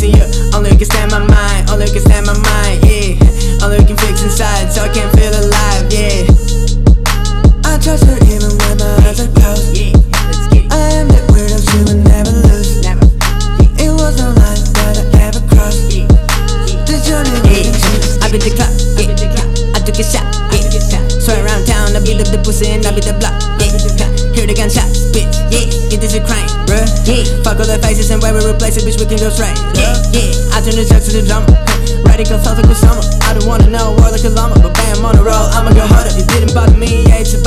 chasing you. Only you can stand my mind, only you can stand my mind, yeah. Only you can fix inside, so I can feel alive, yeah. I trust her even when my eyes are closed. I am that weirdo she would never lose. It was no line that I ever crossed. This journey I beat the clock, yeah. I took a shot, yeah. Swear around town, I beat up the pussy and I beat the block, yeah. Hear the gunshots, bitch, yeah. Get this a crime, bruh, yeah. Fuck all the faces and where we replace it, bitch, we can go straight, yeah, yeah. I turn the drugs to the drama, radical, thoughtful summer. I don't wanna know war like a llama, but bam, on a roll, I'ma go harder. It didn't bother me, yeah, it's a